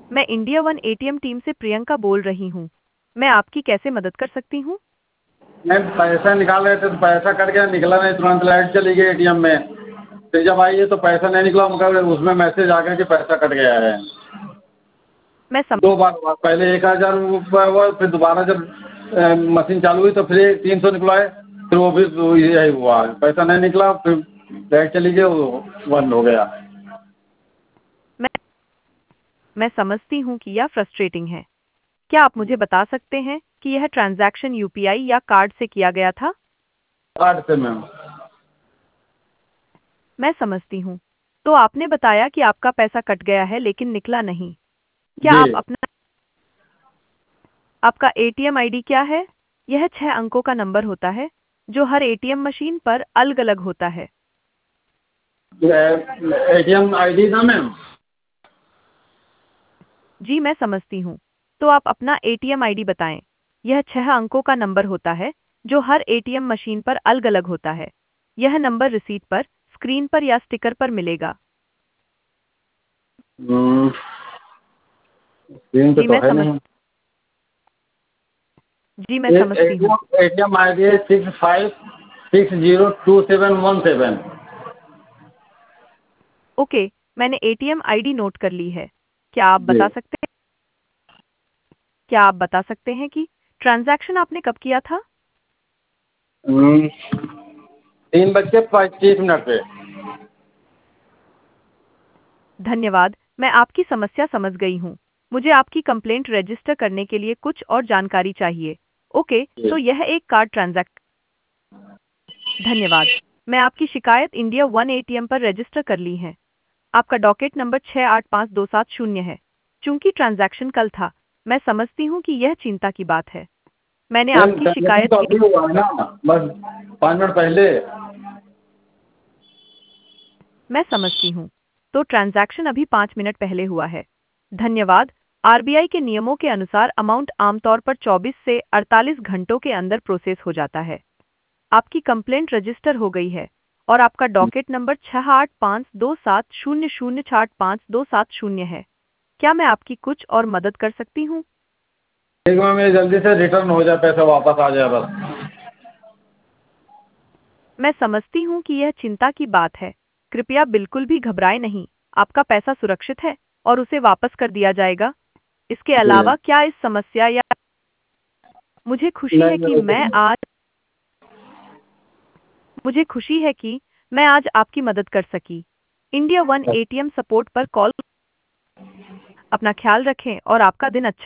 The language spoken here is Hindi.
मैं इंडिया वन एटीएम टीम से प्रियंका बोल रही हूँ। मैं आपकी कैसे मदद कर सकती हूँ? मैम पैसा निकाल रहे थे तो पैसा कट गया, निकला नहीं, तुरंत लाइट चली गई एटीएम में। फिर जब आई है तो पैसा नहीं निकला, मगर उसमें मैसेज आ गया कि पैसा कट गया है। मैं सम 2 बार हुआ, पहले 1000 रुपये हुआ, फिर दोबारा जब मशीन चालू हुई तो फिर 300 निकलवाए, फिर वो भी यही हुआ, पैसा नहीं निकला, फिर लाइट चली गई, वो बंद हो गया। मैं मैं समझती हूँ कि यह फ्रस्ट्रेटिंग है। क्या आप मुझे बता सकते हैं कि यह ट्रांजैक्शन यूपीआई या कार्ड से किया गया था? कार्ड से मैम। मैं समझती हूँ। तो आपने बताया कि आपका पैसा कट गया है लेकिन निकला नहीं। क्या जी। आप अपना आपका एटीएम आईडी क्या है? यह 6 अंकों का नंबर होता है जो हर एटीएम मशीन पर अलग-अलग होता है। एटीएम आईडी था मैम। जी मैं समझती हूँ। तो आप अपना एटीएम आईडी बताएं। यह 6 अंकों का नंबर होता है जो हर एटीएम मशीन पर अलग-अलग होता है। यह नंबर रिसीट पर, स्क्रीन पर या स्टिकर पर मिलेगा। स्क्रीन पे जी तो मैं है समझ नहीं। जी मैं समझती हूँ। एटीएम आईडी है 65602717। ओके, मैंने एटीएम आईडी नोट कर ली है। क्या आप जी। बता सकते हैं क्या आप बता सकते हैं कि ट्रांजैक्शन आपने कब किया था? 3:25 पे। धन्यवाद, मैं आपकी समस्या समझ गई हूँ। मुझे आपकी कंप्लेंट रजिस्टर करने के लिए कुछ और जानकारी चाहिए। ओके, जी। तो यह एक कार्ड ट्रांजैक्ट धन्यवाद। मैं आपकी शिकायत इंडिया वन एटीएम पर रजिस्टर कर ली है। आपका डॉकेट नंबर 685270 है। चूंकि ट्रांजैक्शन कल था, मैं समझती हूँ कि यह चिंता की बात है। मैंने मैम आपकी ट्रांजेक्शन शिकायत तो अभी हुआ है ना, बस 5 मिनट पहले। मैं समझती हूँ। तो ट्रांजैक्शन अभी 5 मिनट पहले हुआ है। धन्यवाद। आरबीआई के नियमों के अनुसार अमाउंट आमतौर पर 24 से 48 घंटों के अंदर प्रोसेस हो जाता है। आपकी कंप्लेंट रजिस्टर हो गई है और आपका डॉकेट नंबर 68522700485270 है। क्या मैं आपकी कुछ और मदद कर सकती हूँ? ठीक है मैम, ये जल्दी से रिटर्न हो जाए, पैसा वापस आ जाए बस। मैं समझती हूँ कि यह चिंता की बात है। कृपया बिल्कुल भी घबराएं नहीं। आपका पैसा सुरक्षित है और उसे वापस कर दिया जाएगा। इसके जी। अलावा क्या इस समस्या या मुझे खुशी है नहीं कि नहीं, कुछ मैं नहीं। आज मुझे खुशी है कि मैं आज आपकी मदद कर सकी। इंडिया वन एटीएम सपोर्ट पर कॉल अपना ख्याल रखें और आपका दिन अच्छा